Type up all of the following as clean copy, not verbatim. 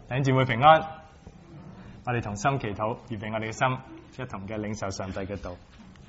弟兄姊妹平安，我哋同心祈禱，預備我哋嘅心，一同嘅領受上帝嘅道。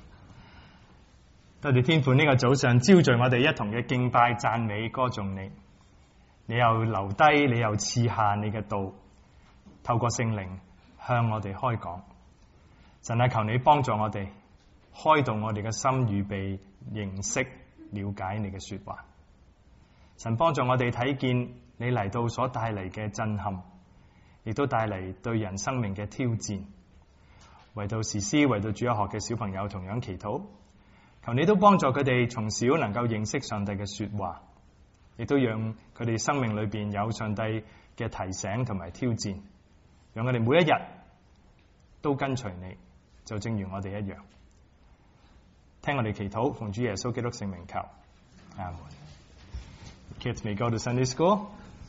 多謝天父呢個早上招聚我哋一同嘅敬拜、讚美、歌頌你。你又留低，你又賜下你嘅道，透過聖靈向我哋開講。神啊，求你幫助我哋，開導我哋嘅心，預備認識、了解你嘅說話。神幫助我哋睇見你嚟到所帶嚟嘅震撼，亦都帶嚟對人生命嘅挑戰。為到時師，為到主日學嘅小朋友同樣祈禱，求你都幫助佢哋從小能夠認識上帝嘅說話，亦都讓佢哋生命裏邊有上帝嘅提醒同埋挑戰，讓我哋每一日都跟隨你，就正如我哋一樣。聽我哋祈禱，奉主耶穌基督聖名求，阿門。Kids may go to Sunday school。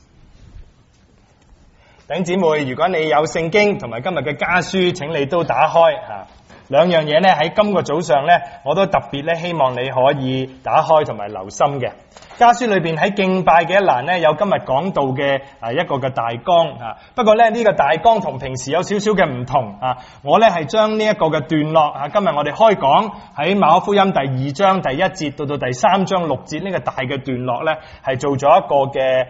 弟兄姊妹，如果你有聖經同埋今日嘅家書，請你都打開吓。兩樣嘢咧喺今個早上咧，我都特別咧希望你可以打開同埋留心嘅。家書裏邊喺敬拜嘅一欄咧，有今日講道嘅一個嘅大綱啊。不過咧呢個大綱同平時有少少嘅唔同啊。我咧係將呢一個嘅段落啊，今日我哋開講喺馬可福音第2章第1節到第3章6節呢個大嘅段落咧，係做咗一個嘅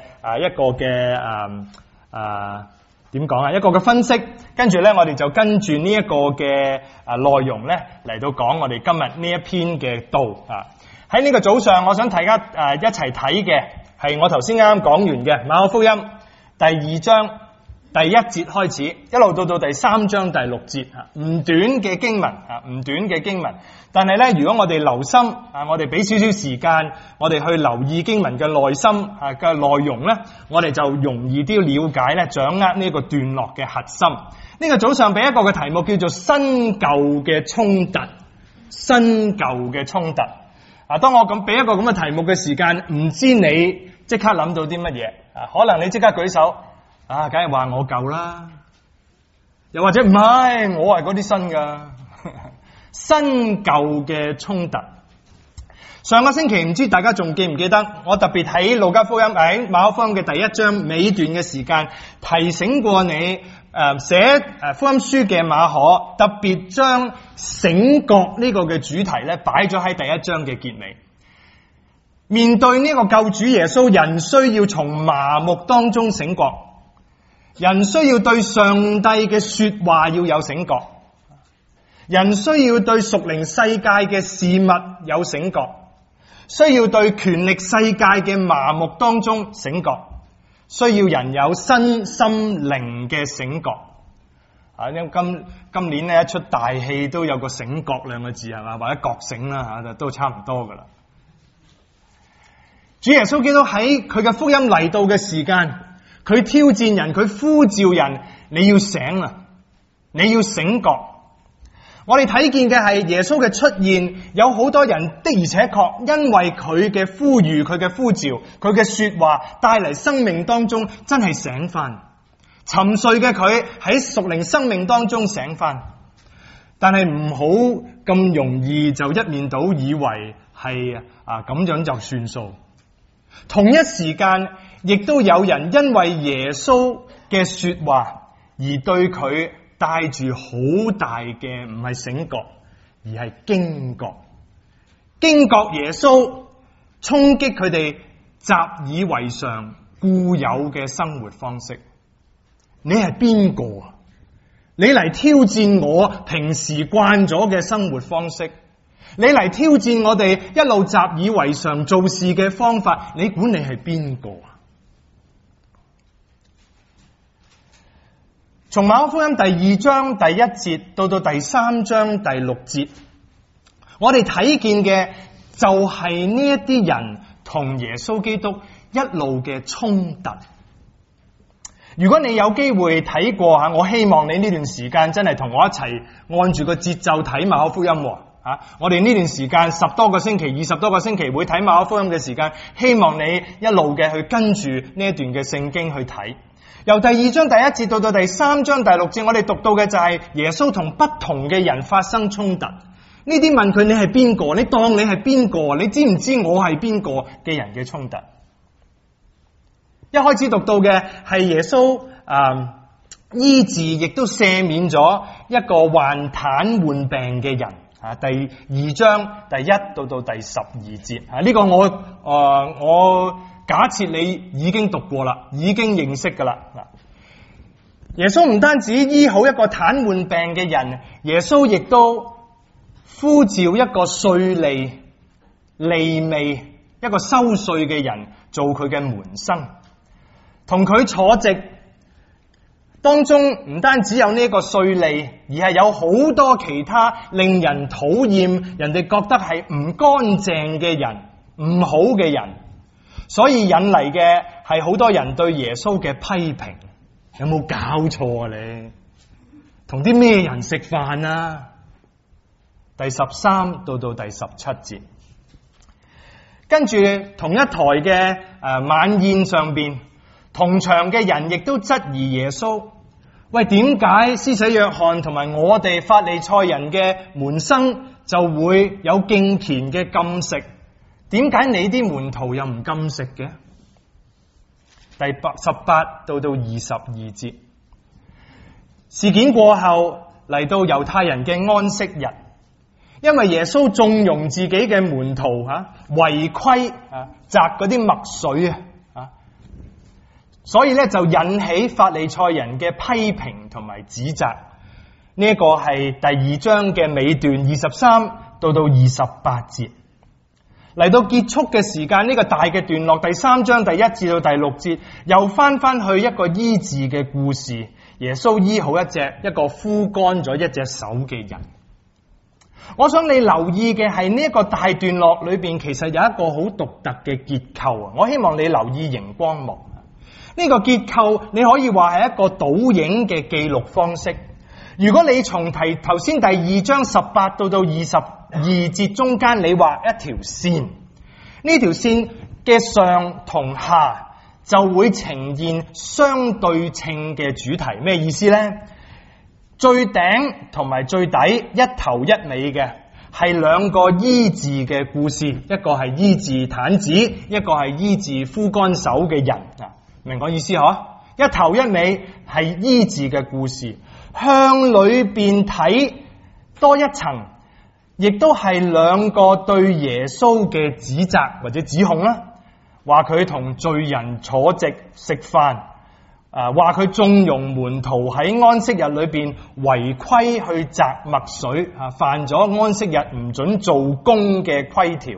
點講啊？一個嘅分析，跟住咧，我哋就跟住呢一個嘅內容咧嚟到講我哋今日呢一篇嘅道啊。喺呢個早上，我想大家一齊睇嘅係我頭先啱啱講完嘅馬可福音第2章第1節開始，一路到第3章第6節啊，唔短嘅經文啊，唔短嘅經文。但係咧，如果我哋留心啊，我哋俾少少時間，我哋去留意經文嘅內心啊嘅內容咧，我哋就容易啲了解咧，掌握呢個段落嘅核心。呢個早上俾一個嘅題目叫做新舊嘅衝突，新舊嘅衝突。啊，當我咁俾一個咁嘅題目嘅時間，唔知你即刻諗到啲乜嘢啊？可能你即刻舉手啊，梗係話我舊啦，又或者唔係，我係嗰啲新噶。新舊嘅衝突。上個星期唔知大家仲記唔記得，我特別喺路加福音喺馬可福音嘅第1章尾段嘅時間提醒過你，寫福音書嘅馬可特別將醒覺呢個嘅主題咧擺咗喺第1章嘅結尾。面對呢個救主耶穌，人需要從麻木當中醒覺，人需要對上帝嘅說話要有醒覺，人需要對屬靈世界嘅事物有醒覺，需要對權力世界嘅麻木當中醒覺，需要人有身心靈嘅醒覺。啊，因為今年呢一出大戲都有個醒覺兩個字係嘛，或者覺醒啦吓，都差唔多噶啦。主耶穌基督喺佢嘅福音嚟到嘅時間，佢挑戰人，佢呼召人，你要醒啊，你要醒覺。我哋睇見嘅係耶穌嘅出現，有好多人的而且確因為佢嘅呼籲、佢嘅呼召、佢嘅說話帶嚟生命當中真係醒翻，沉睡嘅佢喺屬靈生命當中醒翻。但係唔好咁容易就一面倒以為係咁樣就算數。同一時間亦都有人因為耶穌嘅說話而對佢帶住好大嘅唔係醒覺，而係驚覺。驚覺耶穌衝擊佢哋習以為常固有嘅生活方式。你係邊個啊？你嚟挑戰我平時慣咗嘅生活方式，你嚟挑戰我哋一路習以為常做事嘅方法，你估你係邊個啊？從馬可福音第2章第1節到第3章第6節，我哋睇見嘅就係呢一啲人同耶穌基督一路嘅衝突。如果你有機會睇過吓，我希望你呢段時間真係同我一齊按住個節奏睇馬可福音吓。我哋呢段時間10多個星期、20多個星期會睇馬可福音嘅時間，希望你一路嘅去跟住呢一段嘅聖經去睇。由第2章第1節到第3章第6節，我哋讀到嘅就係耶穌同不同嘅人發生衝突。呢啲問佢你係邊個？你當你係邊個？你知唔知我係邊個嘅人嘅衝突？一開始讀到嘅係耶穌醫治，亦都赦免咗一個患癱瘓病嘅人。第2章第1到第12節。呢個我假設你已經讀過啦，已經認識噶啦。耶穌唔單止醫好一個癱瘓病嘅人，耶穌亦都呼召一個稅吏利未，一個收稅嘅人做佢嘅門生，同佢坐席。當中唔單止有呢個稅吏，而係有好多其他令人討厭、人哋覺得係唔乾淨嘅人、唔好嘅人，所以引嚟嘅係好多人對耶穌嘅批評。有冇搞錯啊你？同啲咩人食飯啊？第13到第17節，跟住同一台嘅晚宴上邊，同場嘅人亦都質疑耶穌。喂，點解施洗約翰同埋我哋法利賽人嘅門生就會有敬虔嘅禁食？點解你啲門徒又唔禁食嘅？第18到22節，事件過後嚟到猶太人嘅安息日，因為耶穌縱容自己嘅門徒違規摘嗰啲麥穗啊，所以咧就引起法利賽人嘅批評同埋指責。呢一個係第2章嘅尾段23到28節。嚟到結束嘅時間，呢個大嘅段落，第3章第1至到第6節，又翻去一個醫治嘅故事。耶穌醫好一個枯乾咗一隻手嘅人。我想你留意嘅係呢一個大段落裏邊，其實有一個好獨特嘅結構啊！我希望你留意熒光幕。呢個結構你可以話係一個倒影嘅記錄方式。如果你從頭先第2章18到22節中間，你畫一條線，呢條線嘅上同下就會呈現相對稱嘅主題。咩意思呢？最頂同埋最底，一頭一尾嘅係兩個醫治嘅故事，一個係醫治癱子，一個係醫治枯乾手嘅人。明我意思嗬？一頭一尾係醫治嘅故事，向裏邊睇多一層，亦都係兩個對耶穌嘅指責或者指控啦。話佢同罪人坐席食飯，話佢縱容門徒喺安息日裏邊違規去摘麥穗，犯咗安息日唔准做工嘅規條。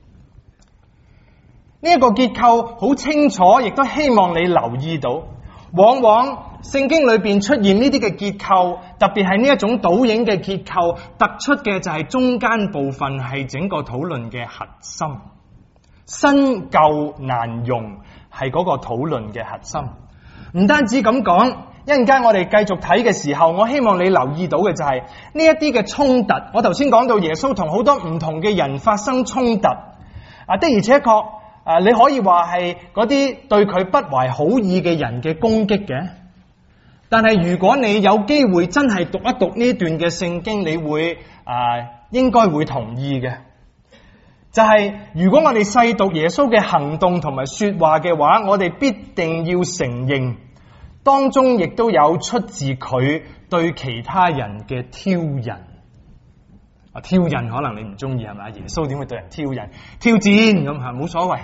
呢一個結構好清楚，亦都希望你留意到，往往聖經裏邊出現呢啲嘅結構，特別係呢一種倒影嘅結構，突出嘅就係中間部分係整個討論嘅核心。新舊難容係嗰個討論嘅核心。唔單止咁講，一陣間我哋繼續睇嘅時候，我希望你留意到嘅就係呢一啲嘅衝突。我頭先講到耶穌同好多唔同嘅人發生衝突，的而且確你可以話係嗰啲對佢不懷好意嘅人嘅攻擊嘅。但係如果你有機會真係讀一讀呢段嘅聖經，你會應該會同意嘅。就係如果我哋細讀耶穌嘅行動同埋說話嘅話，我哋必定要承認當中亦都有出自佢對其他人嘅挑釁。挑釁可能你唔中意係咪？耶穌點會對人挑釁？挑戰咁吓，冇所謂。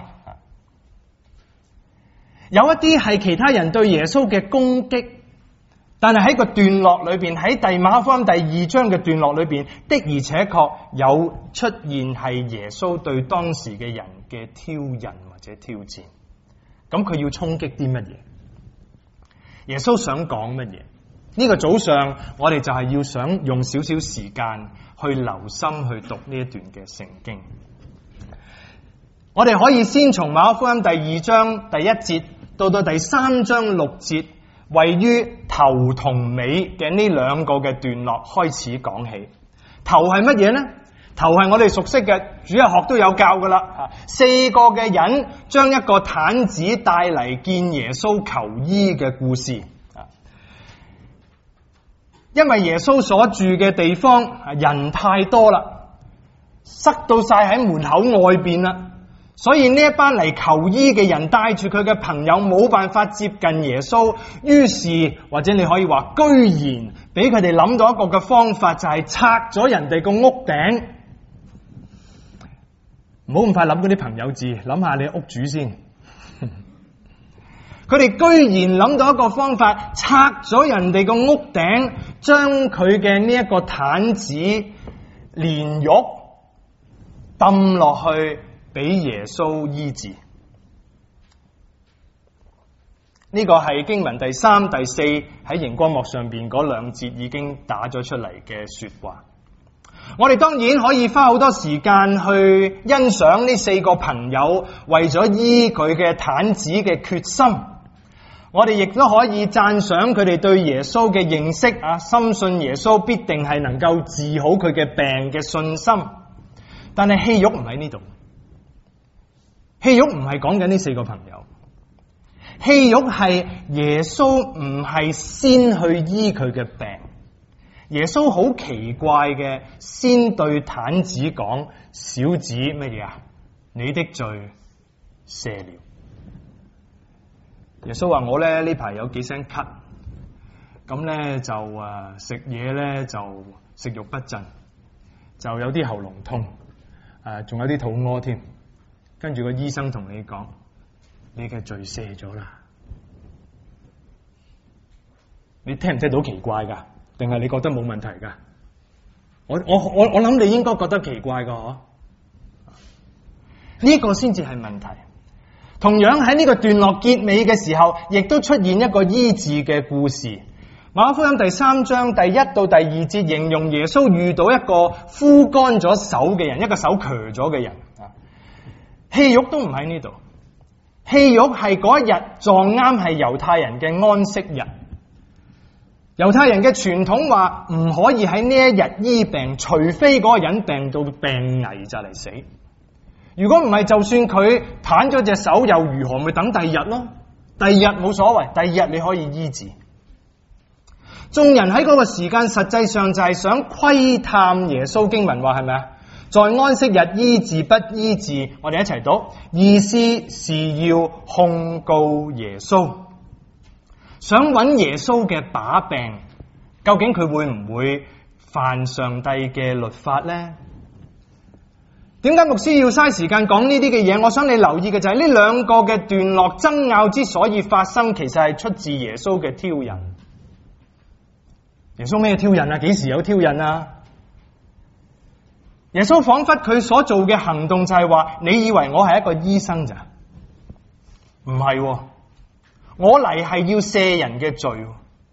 有一啲係其他人對耶穌嘅攻擊，但係喺個段落裏邊，喺馬可福音第2章嘅段落裏邊，的而且確有出現係耶穌對當時嘅人嘅挑釁或者挑戰。咁佢要衝擊啲乜嘢？耶穌想講乜嘢？呢個早上我哋就係要想用少少時間去留心去讀呢一段嘅聖經。我哋可以先從馬可福音第2章第1節到第3章6節，位於頭同尾嘅呢兩個嘅段落開始講起。頭係乜嘢呢？頭係我哋熟悉嘅，主日學都有教噶啦。4個嘅人將一個癱子帶嚟見耶穌求醫嘅故事。因為耶穌所住嘅地方人太多啦，塞到晒喺門口外邊啦， 所以呢一班嚟求醫嘅人帶住佢嘅朋友冇辦法接近耶穌，於是或者你可以話居然俾佢哋諗到一個嘅方法，就係拆咗人哋個屋頂。唔好咁快諗嗰啲朋友字，諗下你屋主先。佢哋居然諗到一個方法，拆咗人哋個屋頂，將佢嘅呢一個毯子連褥抌落去俾耶穌醫治。呢個係經文第3、第4喺熒光幕上邊嗰2節已經打咗出嚟嘅說話。我哋當然可以花好多時間去欣賞呢4個朋友為咗醫佢嘅毯子嘅決心。我哋亦都可以讚賞佢哋對耶穌嘅認識啊，深信耶穌必定係能夠治好佢嘅病嘅信心。但係戲肉唔喺呢度，戲肉唔係講緊呢4個朋友，戲肉係耶穌唔係先去醫佢嘅病。耶穌好奇怪嘅，先對毯子講：小子乜嘢啊？你的罪赦了。耶穌話：我咧呢排有幾聲咳，咁咧就食嘢咧就食慾不振，就有啲喉嚨痛，仲有啲肚屙添。跟住個醫生同你講：你嘅罪赦咗啦。你聽唔聽到奇怪噶？定係你覺得冇問題噶？我諗你應該覺得奇怪噶，嗬？呢個先至係問題。同樣喺呢個段落結尾嘅時候，亦都出現一個醫治嘅故事。馬可福音第3章第1到第2節形容耶穌遇到一個枯乾咗手嘅人，一個手瘸咗嘅人。戲肉都唔喺呢度，戲肉係嗰一日撞啱係猶太人嘅安息日。猶太人嘅傳統話唔可以喺呢一日醫病，除非嗰個人病到病危就嚟死。如果唔係，就算佢癱咗隻手又如何？咪等第二日咯。第二日冇所謂，第二日你可以醫治。眾人喺嗰個時間實際上就係想窺探耶穌。經文話係咪啊？在安息日醫治不醫治？我哋一齊讀，意思是要控告耶穌，想揾耶穌嘅把柄，究竟佢會唔會犯上帝嘅律法呢？點解牧師要嘥時間講呢啲嘅嘢？我想你留意嘅就係呢2個嘅段落爭拗之所以發生，其實係出自耶穌嘅挑釁。耶穌咩挑釁啊？幾時有挑釁啊？耶穌仿佛佢所做嘅行動就係話：你以為我係一個醫生咋？唔係，我嚟係要赦人嘅罪。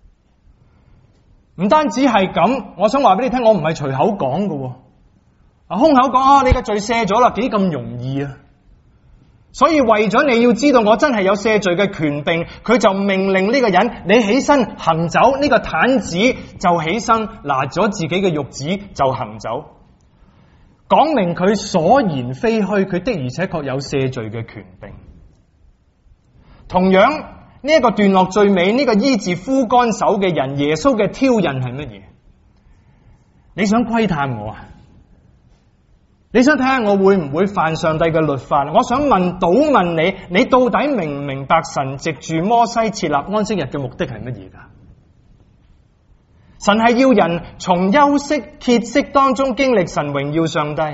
唔單止係咁，我想話俾你聽，我唔係隨口講嘅。空口講你嘅罪赦咗啦，幾咁容易啊！所以為咗你要知道我真係有赦罪嘅權柄，佢就命令呢個人：你起身行走。呢個癱子就起身拿咗自己嘅褥子就行走，講明佢所言非虛，佢的而且確有赦罪嘅權柄。同樣呢一個段落最尾，呢個醫治枯乾手嘅人，耶穌嘅挑釁係乜嘢？你想窺探我啊？你想睇下我會唔會犯上帝嘅律法？我想倒問你，你到底明唔明白神藉住摩西設立安息日嘅目的係乜嘢噶？神係要人從休息歇息當中經歷神榮耀上帝。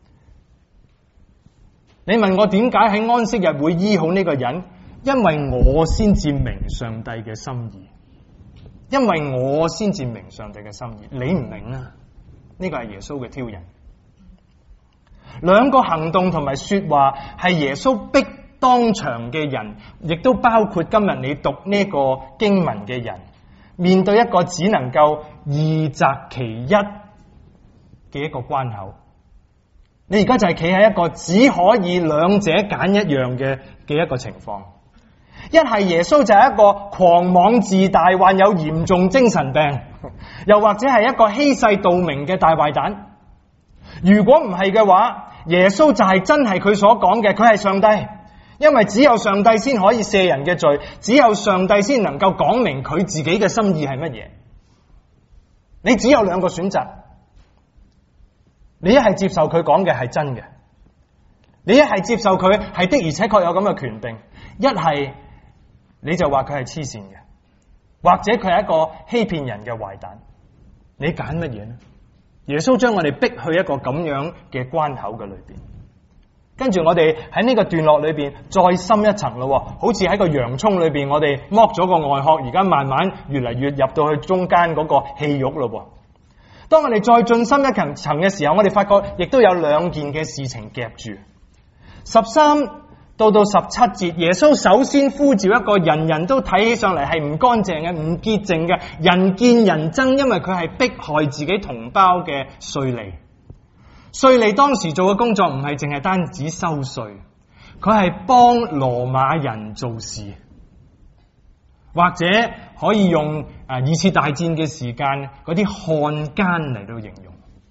你問我點解喺安息日會醫好呢個人？因為我先至明上帝嘅心意，因為我先至明上帝嘅心意。你唔明啊？呢個係耶穌嘅挑釁。2個行動同埋說話係耶穌逼當場嘅人，亦都包括今日你讀呢個經文嘅人，面對一個只能夠二擇其一嘅一個關口。你而家就係企喺一個只可以2者揀一樣嘅一個情況。一係耶穌就係一個狂妄自大、患有嚴重精神病，又或者係一個欺世盜名嘅大壞蛋。如果唔係嘅話，耶穌就係真係佢所講嘅，佢係上帝，因為只有上帝先可以赦人嘅罪，只有上帝先能夠講明佢自己嘅心意係乜嘢。你只有2個選擇，你一係接受佢講嘅係真嘅， 你一係接受佢係的而且確有咁嘅權柄，一係你就話佢係黐線嘅，或者佢係一個欺騙人嘅壞蛋。你揀乜嘢呢？耶穌將我哋逼去一個咁樣嘅關口嘅裏邊，跟住我哋喺呢個段落裏邊再深一層咯，好似喺個洋蔥裏邊，我哋剝咗個外殼，而家慢慢越嚟越入到去中間嗰個氣肉咯。當我哋再進深一層嘅時候，我哋發覺亦都有兩件嘅事情夾住。13到17節，耶穌首先呼召一個人人都睇起上嚟係唔乾淨嘅、唔潔淨嘅人見人憎，因為佢係迫害自己同胞嘅稅吏。稅吏當時做嘅工作唔係淨係單止收稅，佢係幫羅馬人做事，或者可以用二次大戰嘅時間嗰啲漢奸嚟到形容。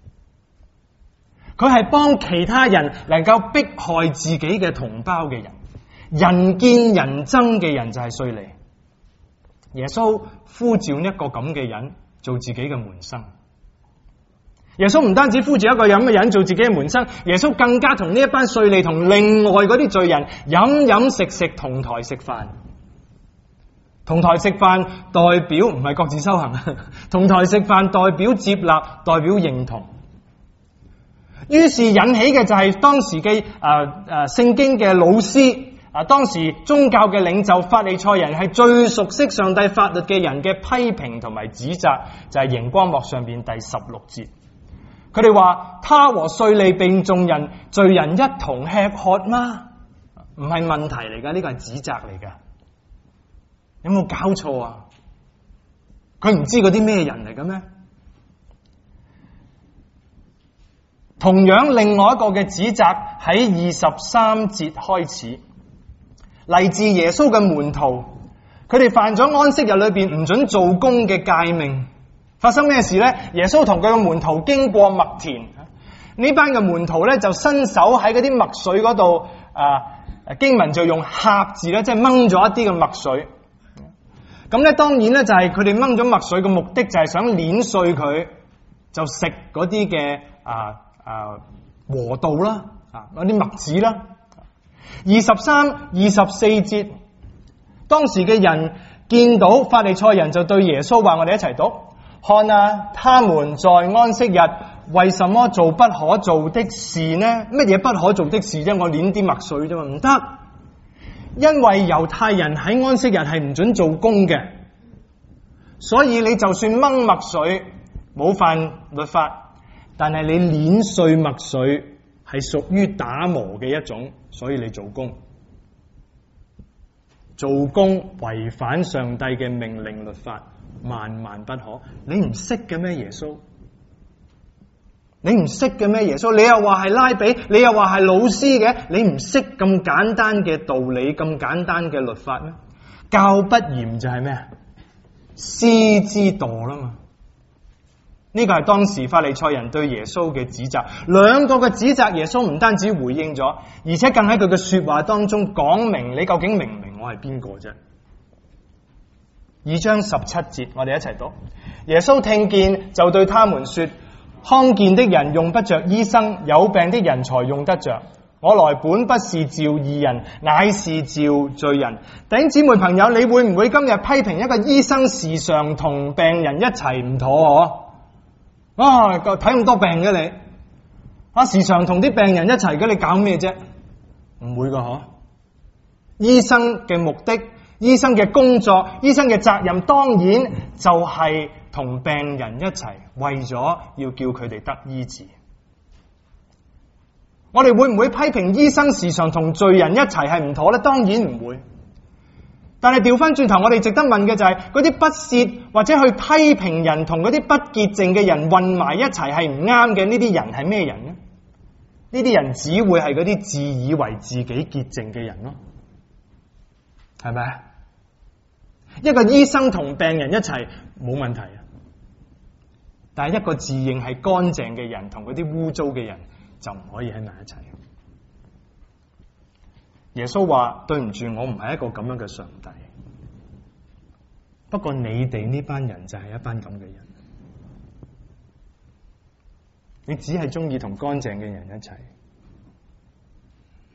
佢係幫其他人能夠迫害自己嘅同胞嘅人，人見人憎嘅人就係稅吏。耶穌呼召一個咁嘅人做自己嘅門生。耶穌唔單止呼召一個咁嘅人做自己嘅門生，耶穌更加同呢一班稅吏同另外嗰啲罪人飲飲食食，同台食飯。同台食飯代表唔係各自修行，同台食飯代表接納，代表認同。於是引起嘅就係當時嘅聖經嘅老師，當時宗教嘅領袖法利賽人係最熟悉上帝法律嘅人嘅批評同埋指責，就係熒光幕上邊第16節。佢哋話：他和稅吏並眾人罪人一同吃喝嗎？唔係問題嚟噶，呢個係指責嚟噶。有冇搞錯啊？佢唔知嗰啲咩人嚟嘅咩？同樣另外一個嘅指責喺23節開始，嚟自耶穌嘅門徒，佢哋犯咗安息日裏邊唔准做工嘅誡命。發生咩事呢？耶穌同佢嘅門徒經過麥田，呢班嘅門徒咧就伸手喺嗰啲麥穗嗰度，經文就用呷字咧，即係掹咗一啲嘅麥穗。咁咧當然咧就係佢哋掹咗麥穗嘅目的就係想碾碎佢，就食嗰啲嘅禾稻啦，嗰啲麥子啦。23、24節，當時嘅人見到法利賽人就對耶穌話：我哋一齊讀，看啊，他們在安息日為什麼做不可做的事呢？乜嘢不可做的事啫？我碾啲麥穗啫嘛，唔得。因為猶太人喺安息日係唔准做工嘅，所以你就算掹麥穗冇犯律法，但係你碾碎麥穗係屬於打磨嘅一種，所以你做工。做工違反上帝嘅命令律法，萬萬不可。你唔識嘅咩耶穌？你唔識嘅咩耶穌？你又話係拉比，你又話係老師嘅，你唔識咁簡單嘅道理，咁簡單嘅律法咩？教不嚴就係咩啊？師之惰啦嘛。呢個係當時法利賽人對耶穌嘅指責，兩個嘅指責耶穌唔單止回應咗，而且更喺佢嘅說話當中講明你究竟明唔明我係邊個啫？2章17節，我哋一齊讀。耶穌聽見就對他們說：康健的人用不着醫生，有病的人才用得着。我來本不是召義人，乃是召罪人。弟兄姊妹朋友，你會唔會今日批評一個醫生時常同病人一齊唔妥？睇咁多病嘅你，時常同啲病人一齊嘅，你搞咩啫？唔會噶，醫生嘅目的、醫生嘅工作、醫生嘅責任，當然就係同病人一齊，為咗要叫佢哋得醫治。我哋會唔會批評醫生時常同罪人一齊係唔妥呢？當然唔會。但係調翻轉頭，我哋值得問嘅就係嗰啲不屑或者去批評人同嗰啲不潔淨嘅人混埋一齊係唔啱嘅，呢啲人係咩人呢？呢啲人只會係嗰啲自以為自己潔淨嘅人咯，係咪啊？一個醫生同病人一齊冇問題啊，但係一個自認係乾淨嘅人同嗰啲污糟嘅人就唔可以喺埋一齊。耶穌話：對唔住，我唔係一個咁樣嘅上帝。不過你哋呢班人就係一班咁嘅人，你只係中意同乾淨嘅人一齊。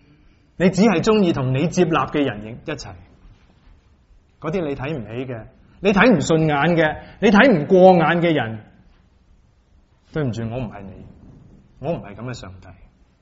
你只係中意同你接納嘅人一齊。嗰啲你睇唔起嘅，你睇唔順眼嘅，你睇唔過眼嘅人，對唔住，我唔係你，我唔係咁嘅上帝。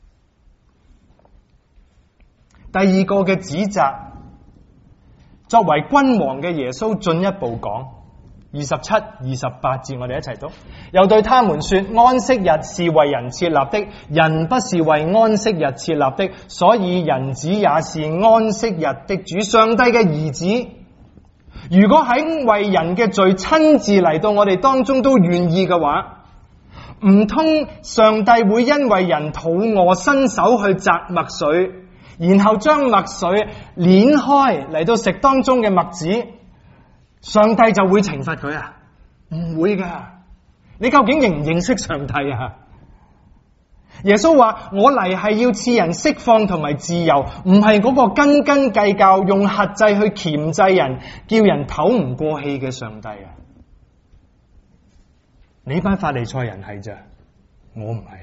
第二個嘅指責，作為君王嘅耶穌進一步講，27、28節，我哋一齊讀。又對他們說：安息日是為人設立的，人不是為安息日設立的，所以人子也是安息日的主，上帝嘅兒子。如果喺為人嘅罪親自嚟到我哋當中都願意嘅話，唔通上帝會因為人肚餓伸手去摘麥穗，然後將麥穗碾開嚟到食當中嘅麥子，上帝就會懲罰佢啊？唔會噶。你究竟認唔認識上帝啊？耶穌話：我嚟係要賜人釋放同埋自由，唔係嗰個斤斤計較用轄制去鉗制人，叫人唞唔過氣嘅上帝啊！你班法利賽人係咋，我唔係。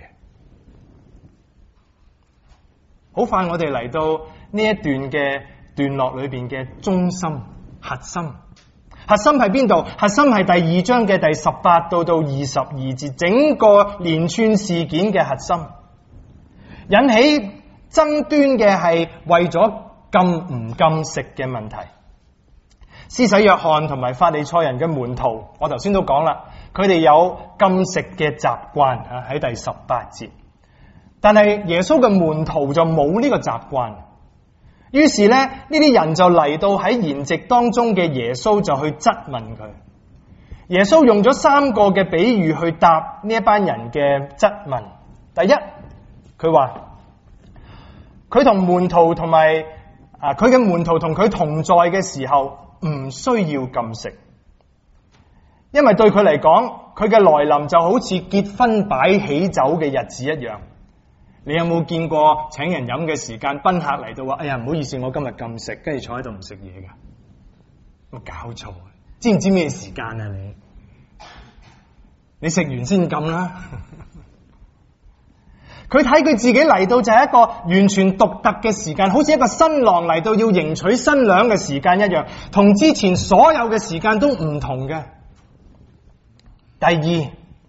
好快我哋嚟到呢一段嘅段落裏邊嘅中心核心。核心喺邊度？核心係第2章嘅第18到22節，整個連串事件嘅核心。引起爭端嘅係為咗禁唔禁食嘅問題。施洗約翰同埋法利賽人嘅門徒，我頭先都講啦，佢哋有禁食嘅習慣啊，喺第18節。但係耶穌嘅門徒就冇呢個習慣。於是咧，呢啲人就嚟到喺筵席當中嘅耶穌就去質問佢。耶穌用咗3個嘅比喻去答呢一班人嘅質問。第一，佢話佢同門徒同埋佢嘅門徒同佢同在嘅時候唔需要禁食，因為對佢嚟講，佢嘅來臨就好似結婚擺喜酒嘅日子一樣。你有冇見過請人飲嘅時間，賓客嚟到話：哎呀，唔好意思，我今日禁食，跟住坐喺度唔食嘢噶？有冇搞錯？知唔知咩時間啊？你食完先禁啦。佢睇佢自己嚟到就係一個完全獨特嘅時間，好似一個新郎嚟到要迎娶新娘嘅時間一樣，同之前所有嘅時間都唔同嘅。第二，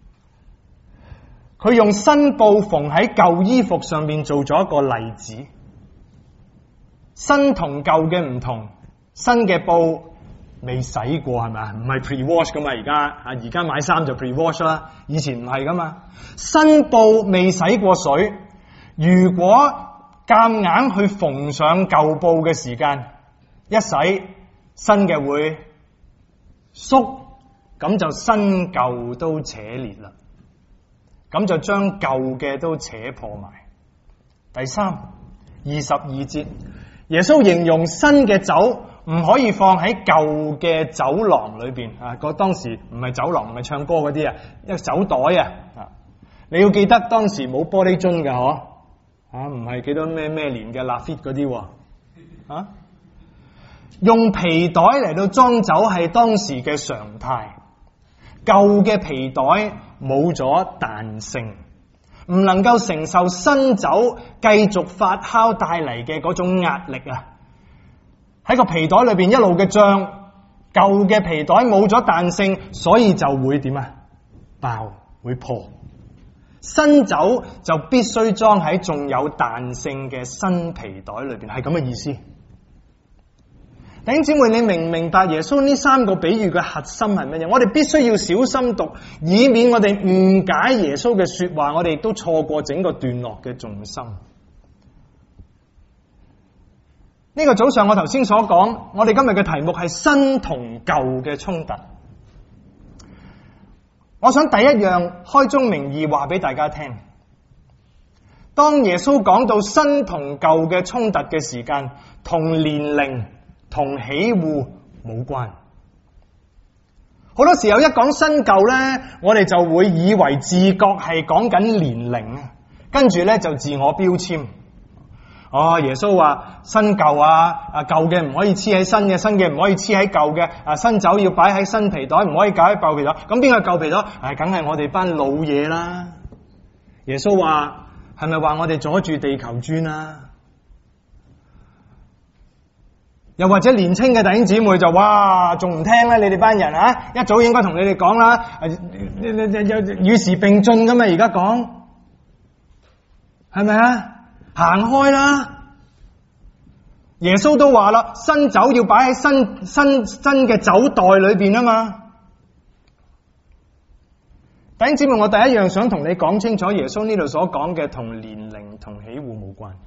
佢用新布縫喺舊衣服上面做咗一個例子。新同舊嘅唔同，新嘅布未洗過係咪？唔係 pre-wash 噶嘛？而家買衫就 pre-wash 啦，以前唔係噶嘛。新布未洗過水，如果夾硬去縫上舊布嘅時間，一洗新嘅會縮，咁就新舊都扯裂啦。咁就將舊嘅都扯破埋。第三，22節，耶穌形容新嘅酒唔可以放喺舊嘅酒廊裏邊啊！當時唔係酒廊，唔係唱歌嗰啲啊，一個酒袋啊！你要記得當時冇玻璃樽噶，嗬唔係幾多咩年嘅拉菲嗰啲啊？用皮袋嚟到裝酒係當時嘅常態。舊嘅皮袋冇咗彈性，唔能夠承受新酒繼續發酵帶嚟嘅嗰種壓力啊！喺個皮袋裏邊一路嘅脹，舊嘅皮袋冇咗彈性，所以就會點啊？爆，會破。新酒就必須裝喺仲有彈性嘅新皮袋裏邊，係咁嘅意思。弟兄姊妹，你明唔明白耶穌呢3個比喻嘅核心係乜嘢？我哋必須要小心讀，以免我哋誤解耶穌嘅說話，我哋亦都錯過整個段落嘅重心。呢個早上我頭先所講，我哋今日嘅題目係新同舊嘅衝突。我想第一樣開宗明義話俾大家聽，當耶穌講到新同舊嘅衝突嘅時間，同年齡同喜惡冇關。好多時候一講新舊呢，我哋就會以為自覺係講緊年齡，跟住呢就自我標籤。耶穌話新舊舊嘅唔可以黐喺新嘅，新嘅唔可以黐喺舊嘅，新酒要擺喺新皮袋，唔可以擺喺舊皮袋。咁邊個舊皮袋？梗係我哋班老嘢啦。耶穌話係咪話我哋阻住地球轉啊？ 又或者年青嘅弟兄姊妹就哇，仲唔聽咧？你哋班人啊，一早應該同你哋講啦，與時並進噶嘛，而家講係咪啊？行開啦！耶穌都話啦，新酒要擺喺新嘅酒袋裏邊啊嘛。弟兄姊妹，我第一樣想同你講清楚，耶穌呢度所講嘅同年齡同起戶冇關。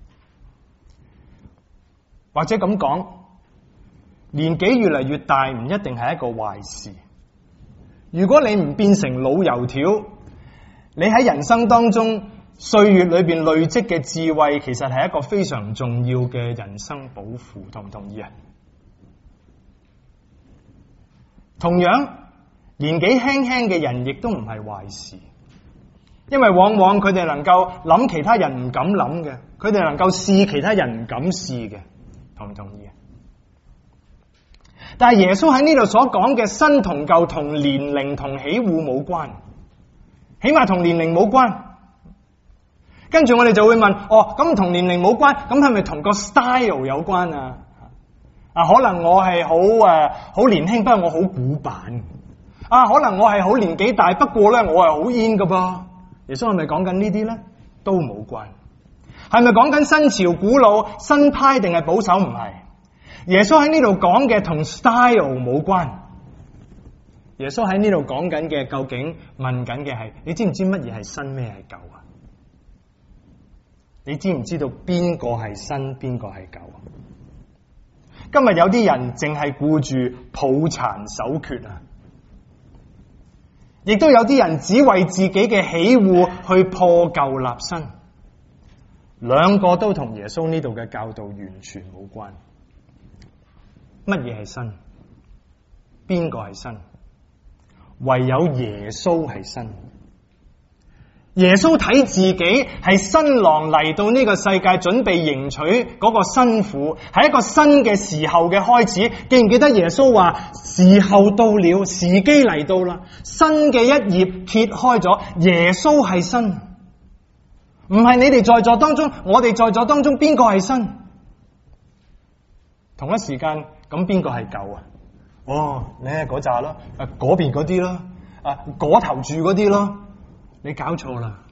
或者咁講，年紀越嚟越大唔一定係一個壞事。如果你唔變成老油條，你喺人生當中歲月裏邊累積嘅智慧，其實係一個非常重要嘅人生寶庫，同唔同意啊？同樣，年紀輕輕嘅人亦都唔係壞事，因為往往佢哋能夠諗其他人唔敢諗嘅，佢哋能夠試其他人唔敢試嘅。同唔同意啊？但係耶穌喺呢度所講嘅新同舊同年齡同起戶冇關，起碼同年齡冇關。跟住我哋就會問，咁同年齡冇關，咁係咪同個 style 有關啊？可能我係好年輕，不過我好古板。可能我係好年紀大，不過咧我係好 in 噶噃。耶穌係咪講緊呢啲咧？都冇關。係咪講緊新潮古老、新派定係保守？唔係。耶穌喺呢度講嘅同 style 冇關。耶穌喺呢度講緊嘅，究竟問緊嘅係，你知唔知乜嘢係新，咩係舊啊？你知唔知道邊個係新，邊個係舊啊？今日有啲人淨係顧住抱殘守缺啊，亦都有啲人只為自己嘅喜惡去破舊立新。兩個都同耶穌呢度嘅教導完全冇關。乜嘢係新？邊個係新？唯有耶穌係新。耶穌睇自己係新郎嚟到呢個世界，準備迎娶嗰個新婦，係一個新嘅時候嘅開始。記唔記得耶穌話時候到了，時機嚟到啦，新嘅一頁揭開咗，耶穌係新。唔係你哋在座當中，我哋在座當中邊個係新？同一時間，咁邊個係舊啊？你係嗰扎咯，嗰邊嗰啲咯，嗰頭住嗰啲咯，你搞錯啦！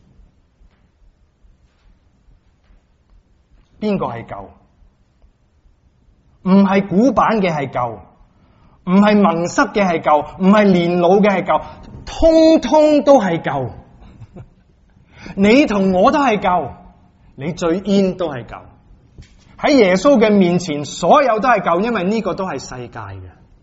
邊個係舊？唔係古板嘅係舊，唔係蒙塞嘅係舊，唔係年老嘅係舊，通通都係舊。你同我都係舊，你最 in 都係舊。喺耶穌嘅面前，所有都係舊，因為呢個都係世界嘅。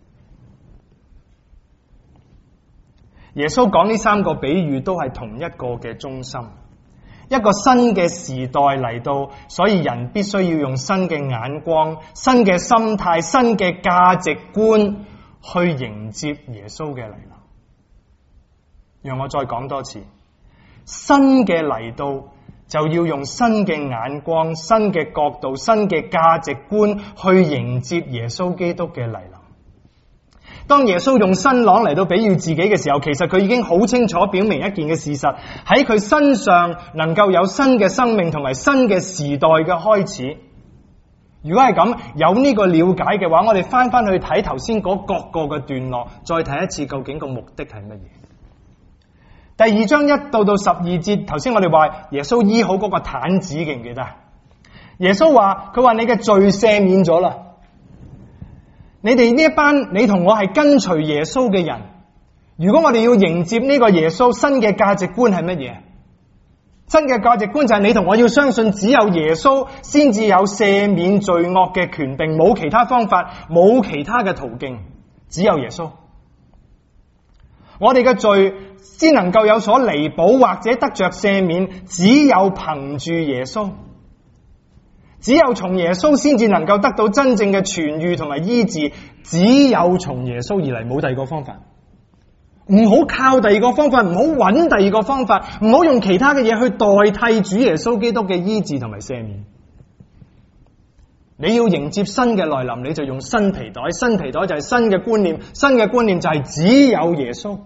耶穌講呢三個比喻都係同一個嘅中心，一個新嘅時代嚟到，所以人必須要用新嘅眼光、新嘅心態、新嘅價值觀去迎接耶穌嘅嚟臨。讓我再講多次。新嘅嚟到就要用新嘅眼光、新嘅角度、新嘅價值觀去迎接耶穌基督嘅嚟臨。當耶穌用新郎嚟到比喻自己嘅時候，其實佢已經好清楚表明一件嘅事實，喺佢身上能夠有新嘅生命同埋新嘅時代嘅開始。如果係咁，有呢個了解嘅話，我哋翻去睇頭先嗰各個嘅段落，再睇一次究竟個目的係乜嘢。第2章1到12節，頭先我哋話耶穌醫好嗰個癱子，記唔記得？耶穌話，佢話你嘅罪赦免咗啦。你哋呢一班你同我係跟隨耶穌嘅人，如果我哋要迎接呢個耶穌，新嘅價值觀係乜嘢？新嘅價值觀就係你同我要相信只有耶穌先至有赦免罪惡嘅權柄，冇其他方法，冇其他嘅途徑，只有耶穌。我哋嘅罪先能夠有所彌補或者得着赦免，只有憑住耶穌，只有從耶穌先至能夠得到真正嘅痊癒同埋醫治，只有從耶穌而嚟，冇第二個方法。唔好靠第二個方法，唔好揾第二個方法，唔好用其他嘅嘢去代替主耶穌基督嘅醫治同埋赦免。你要迎接新嘅來臨，你就用新皮袋，新皮袋就係新嘅觀念，新嘅觀念就係只有耶穌。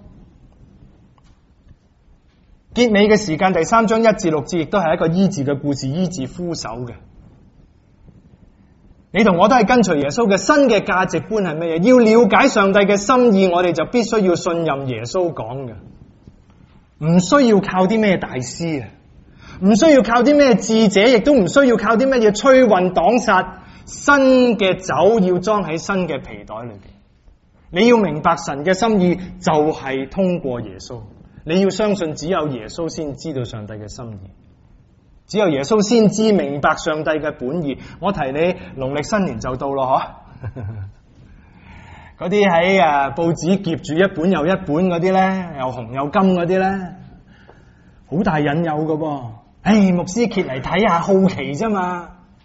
結尾嘅時間，第3章1至6節亦都係一個醫治嘅故事，醫治枯手嘅。 你同我都係跟隨耶穌嘅，新嘅價值觀係乜嘢？要了解上帝嘅心意，我哋就必須要信任耶穌講嘅，唔需要靠啲咩大師啊，唔需要靠啲咩智者，亦都唔需要靠啲乜嘢吹運擋煞。新嘅酒要裝喺新嘅皮袋裏邊。你要明白神嘅心意就係通過耶穌，你要相信只有耶穌先知道上帝嘅心意，只有耶穌先知明白上帝嘅本意。我提你農曆新年就到咯，嗬！嗰啲喺報紙夾住一本又一本嗰啲咧，又紅又金嗰啲咧，好大引誘噶噃。牧師揭嚟睇下，好奇啫嘛。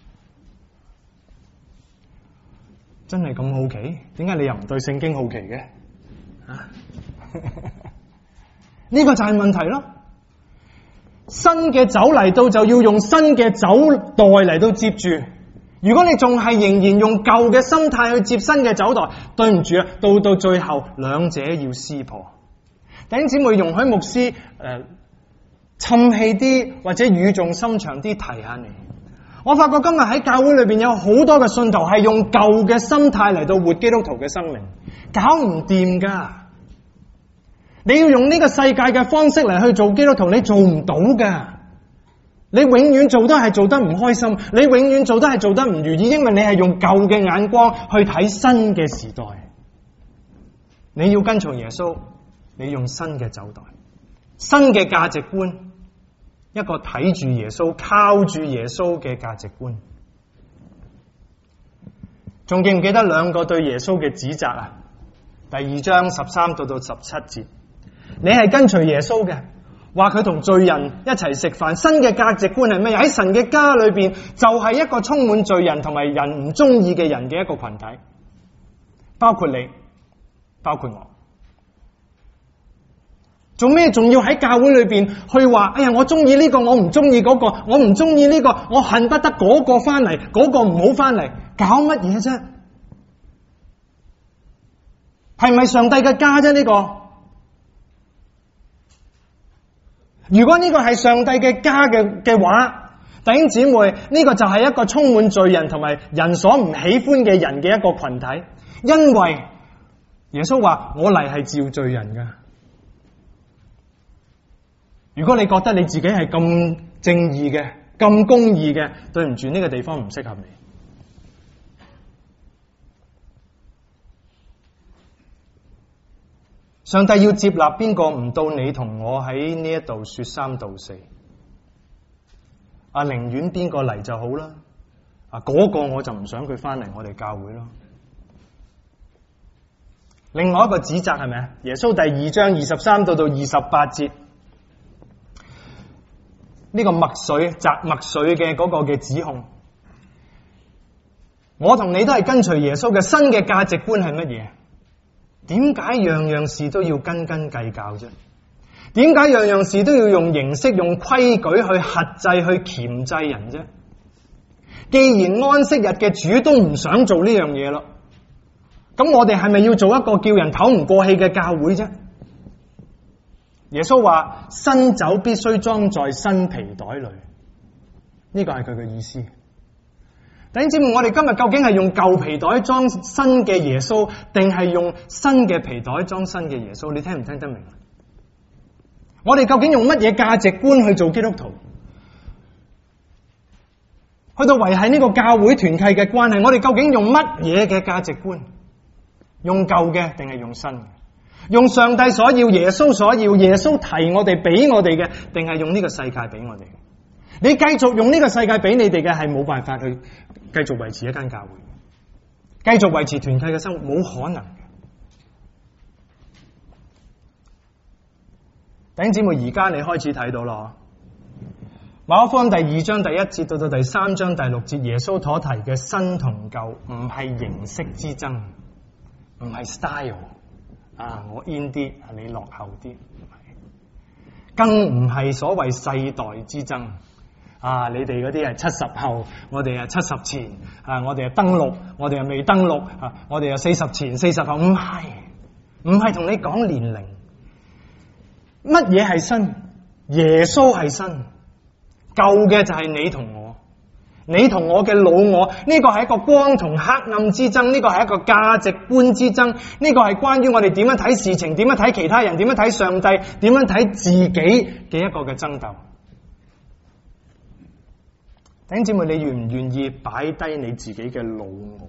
真係咁好奇？點解你又唔對聖經好奇嘅？呢個就係問題咯。新嘅酒嚟到就要用新嘅酒袋嚟到接住。如果你仲係仍然用舊嘅心態去接新嘅酒袋，對唔住啊，到最後兩者要撕破。弟兄姊妹，容許牧師沉氣啲或者語重心長啲提下你。我發覺今日喺教會裏邊有好多嘅信徒係用舊嘅心態嚟到活基督徒嘅生命，搞唔掂噶。你要用呢個世界嘅方式嚟去做基督徒，你做唔到噶。你永遠做都係做得唔開心，你永遠做都係做得唔如意，因為你係用舊嘅眼光去睇新嘅時代。你要跟從耶穌，你用新嘅酒袋，新嘅價值觀。一個睇住耶穌、靠住耶穌嘅價值觀。仲記唔記得兩個對耶穌嘅指責啊？第2章13到17節，你係跟隨耶穌嘅，話佢同罪人一齊食飯。新嘅價值觀係咩？喺神嘅家裏邊，就係一個充滿罪人同埋人唔中意嘅人嘅一個群體，包括你，包括我。做咩仲要喺教會裏邊去話？哎呀，我中意呢個，我唔中意嗰個，我唔中意呢個，我恨不得嗰個翻嚟，嗰個唔好翻嚟，搞乜嘢啫？係咪上帝嘅家啫？呢個如果呢個係上帝嘅家嘅話，弟兄姊妹，呢個就係一個充滿罪人同埋人所唔喜歡嘅人嘅一個群體，因為耶穌話我嚟係召罪人噶。如果你覺得你自己係咁正義嘅、咁公義嘅，對唔住，呢個地方唔適合你。上帝要接納邊個唔到你同我喺呢一度說三道四？寧願邊個嚟就好啦。嗰個我就唔想佢翻嚟我哋教會咯。另外一個指責係咪啊？耶穌第2章23到28節。呢個墨水摘墨水嘅嗰個嘅指控，我同你都係跟隨耶穌嘅，新嘅價值觀係乜嘢？點解樣樣事都要斤斤計較啫？點解樣樣事都要用形式、用規矩去轄制、去鉗制人啫？既然安息日嘅主都唔想做呢樣嘢咯，咁我哋係咪要做一個叫人唞唔過氣嘅教會啫？耶穌話新酒必須裝在新皮袋裏，呢個係佢嘅意思。弟兄姊妹，我哋今日究竟係用舊皮袋裝新嘅耶穌，定係用新嘅皮袋裝新嘅耶穌？你聽唔聽得明？我哋究竟用乜嘢價值觀去做基督徒？去到維繫呢個教會團契嘅關係，我哋究竟用乜嘢嘅價值觀？用舊嘅定係用新嘅？用上帝所要、耶穌所要、耶穌提我哋、俾我哋嘅，定係用呢個世界俾我哋？你繼續用呢個世界俾你哋嘅，係冇辦法去繼續維持一間教會，繼續維持團契嘅生活，冇可能嘅。弟兄姊妹，而家你開始睇到咯，馬可福音第2章第1節到第3章第6節，耶穌所提嘅新同舊，唔係形式之爭，唔係 style。我 in 啲，你落後啲，更唔係所謂世代之爭。你哋嗰啲係70後，我哋係70前，我哋係登錄，我哋係未登錄，我哋係40前40後，唔係同你講年齡。乜嘢係新？耶穌係新，舊嘅就係你同我。 你同我嘅老我，呢個係一個光同黑暗之爭，呢個係一個價值觀之爭，呢個係關於我哋點樣睇事情，點樣睇其他人，點樣睇上帝，點樣睇自己嘅一個嘅爭鬥。弟兄姊妹，你願唔願意擺低你自己嘅老我？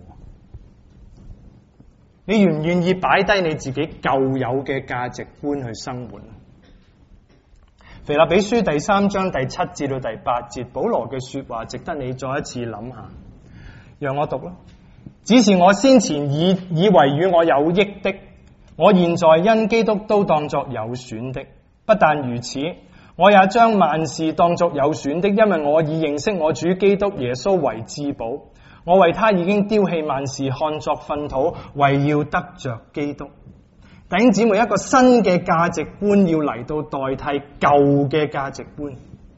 你願唔願意擺低你自己舊有嘅價值觀去生活？腓立比書第3章第7至到第8節，保羅嘅說話值得你再一次諗下。讓我讀啦。只是我先前以為與我有益的，我現在因基督都當作有損的。不但如此，我也將萬事當作有損的，因為我已認識我主基督耶穌為至寶。我為他已經丟棄萬事，看作糞土，為要得着基督。弟兄姊妹，一個新嘅價值觀要嚟到代替舊嘅價值觀。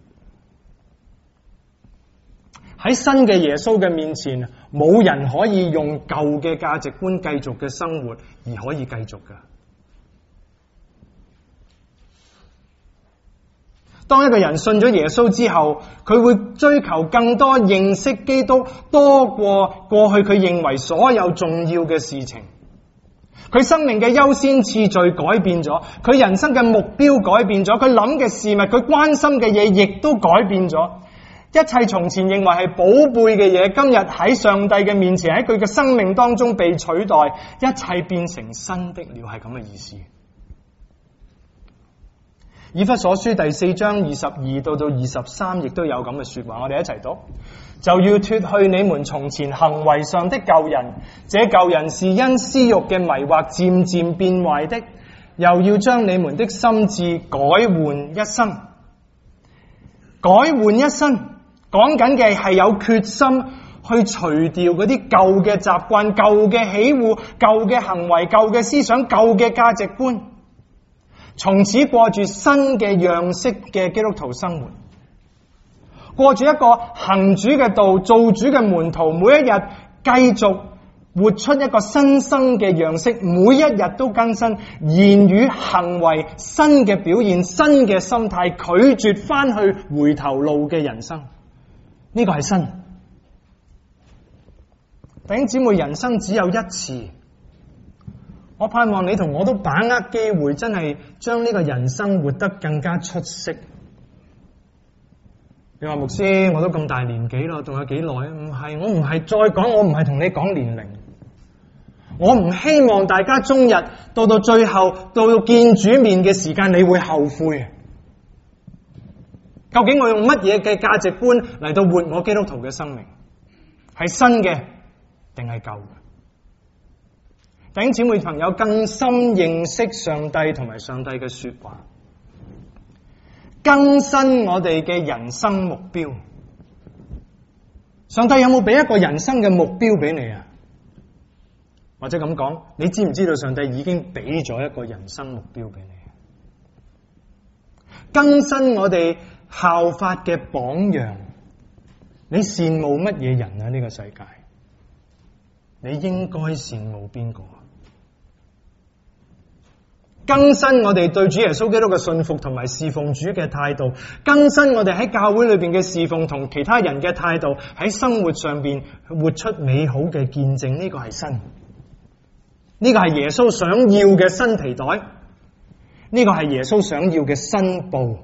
喺新嘅耶穌嘅面前，冇人可以用舊嘅價值觀繼續嘅生活而可以繼續㗎。當一個人信咗耶穌之後，佢會追求更多認識基督，多過過去佢認為所有重要嘅事情。佢生命嘅優先次序改變咗，佢人生嘅目標改變咗，佢諗嘅事物，佢關心嘅嘢亦都改變咗。一切從前認為係寶貝嘅嘢，今日喺上帝嘅面前，喺佢嘅生命當中被取代，一切變成新的了，係咁嘅意思。以弗所書第4章22到23亦都有咁嘅說話，我哋一齊讀。就要脫去你們從前行為上的舊人，這舊人是因私欲嘅迷惑漸漸變壞的，又要將你們的心志改換一新。改換一新，講緊嘅係有決心去除掉嗰啲舊嘅習慣、舊嘅喜惡、舊嘅行為、舊嘅思想、舊嘅價值觀，從此過住新嘅樣式嘅基督徒生活。過住一個行主嘅道、做主嘅門徒，每一日繼續活出一個新生嘅樣式，每一日都更新言語行為，新嘅表現，新嘅心態，拒絕翻去回頭路嘅人生。呢個係新。弟兄姊妹，人生只有一次，我盼望你同我都把握機會，真係將呢個人生活得更加出色。你話牧師，我都咁大年紀啦，仲有幾耐啊？唔係，我唔係再講，我唔係同你講年齡，我唔希望大家終日到最後到見主面嘅時間，你會後悔。究竟我用乜嘢嘅價值觀嚟到活我基督徒嘅生命？係新嘅定係舊嘅？弟兄姊妹朋友，更深認識上帝同埋上帝嘅說話，更新我哋嘅人生目標。上帝有冇俾一個人生嘅目標俾你啊？或者咁講，你知唔知道上帝已經俾咗一個人生目標俾你？更新我哋效法嘅榜樣。你羨慕乜嘢人啊？呢個世界，你應該羨慕邊個？更新我哋對主耶穌基督嘅信服同埋侍奉主嘅態度，更新我哋喺教會裏邊嘅侍奉同其他人嘅態度，喺生活上邊活出美好嘅見證。呢個係新，呢個係耶穌想要嘅新皮袋，呢個係耶穌想要嘅新布。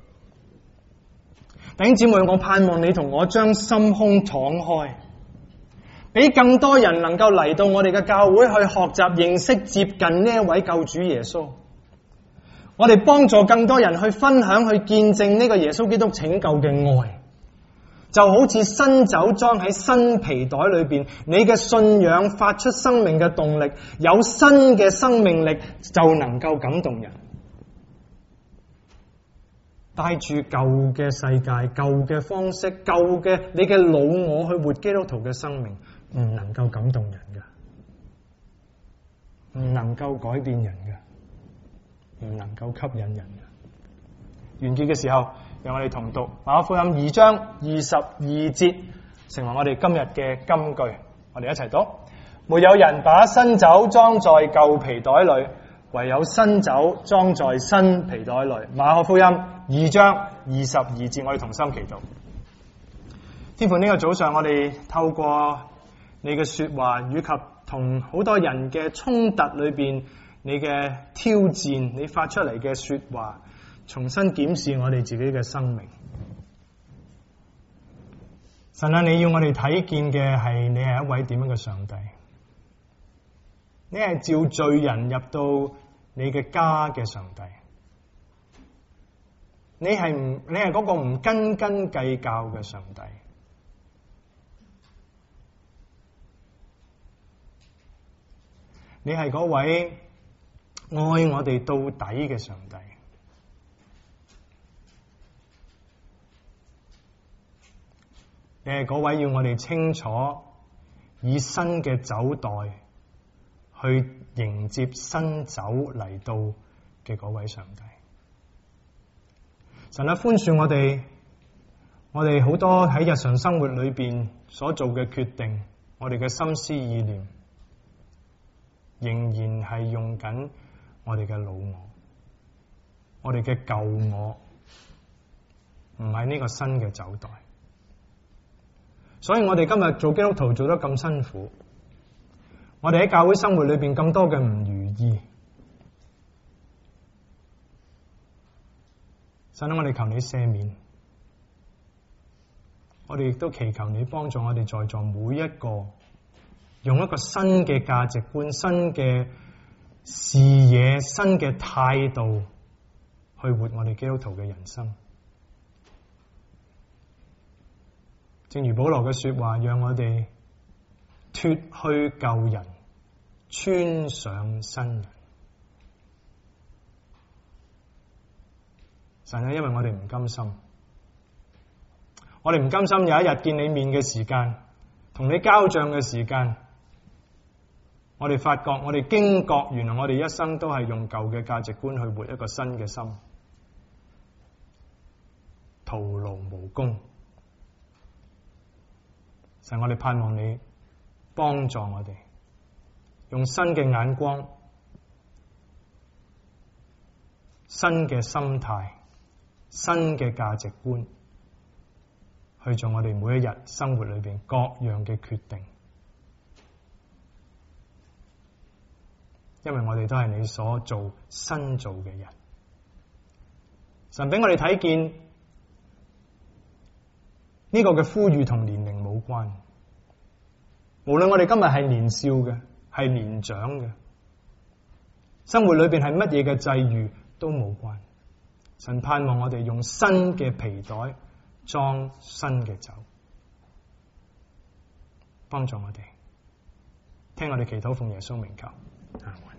弟兄姊妹，我盼望你同我將心胸敞開，俾更多人能夠嚟到我哋嘅教會去學習認識接近呢一位救主耶穌。我哋幫助更多人去分享去見證呢個耶穌基督拯救嘅愛，就好似新酒裝喺新皮袋裏邊，你嘅信仰發出生命嘅動力，有新嘅生命力就能夠感動人。帶住舊嘅世界、舊嘅方式、舊嘅你嘅老我去活基督徒嘅生命，唔能夠感動人嘅，唔能夠改變人嘅，唔能夠吸引人嘅。完結嘅時候，讓我哋同讀馬可福音2章22節，成為我哋今日嘅金句。我哋一齊讀：沒有人把新酒裝在舊皮袋裏，唯有新酒裝在新皮袋裏。馬可福音2章22節，我哋同心祈禱。 天父，呢個早上我哋透過你嘅說話，以及同好多人嘅衝突裏邊，你嘅挑戰，你發出嚟嘅說話，重新檢視我哋自己嘅生命。神啊，你要我哋睇見嘅係你係一位點樣嘅上帝？你係召罪人入到你嘅家嘅上帝。你係嗰個唔斤斤計較嘅上帝。你係嗰位愛我哋到底嘅上帝。你係嗰位要我哋清楚以新嘅酒袋去迎接新酒嚟到嘅嗰位上帝。神啊，寬恕我哋好多喺日常生活裏邊所做嘅決定，我哋嘅心思意念仍然係用緊我哋嘅老我，我哋嘅舊我，唔係呢個新嘅酒袋。所以我哋今日做基督徒做得咁辛苦，我哋喺教會生活裏邊咁多嘅唔如意，神啊，我哋求你赦免，我哋亦都祈求你幫助我哋在座每一個，用一個新嘅價值觀、新嘅視野、新嘅態度去活我哋基督徒嘅人生。正如保羅嘅說話，讓我哋脫去舊人，穿上新人。神啊，因為我哋唔甘心，我哋唔甘心有一日見你面嘅時間，同你交賬嘅時間，我哋發覺，我哋驚覺，原來我哋一生都係用舊嘅價值觀去活一個新嘅心，徒勞無功。神，我哋盼望你幫助我哋，用新嘅眼光、新嘅心態、新嘅價值觀，去做我哋每一日生活裏邊各樣嘅決定。因為我哋都係你所做新造嘅人。神俾我哋睇見呢個嘅呼籲同年齡冇關，無論我哋今日係年少嘅，係年長嘅，生活裏邊係乜嘢嘅際遇都冇關。神盼望我哋用新嘅皮袋裝新嘅酒，幫助我哋，聽我哋祈禱，奉耶穌名求。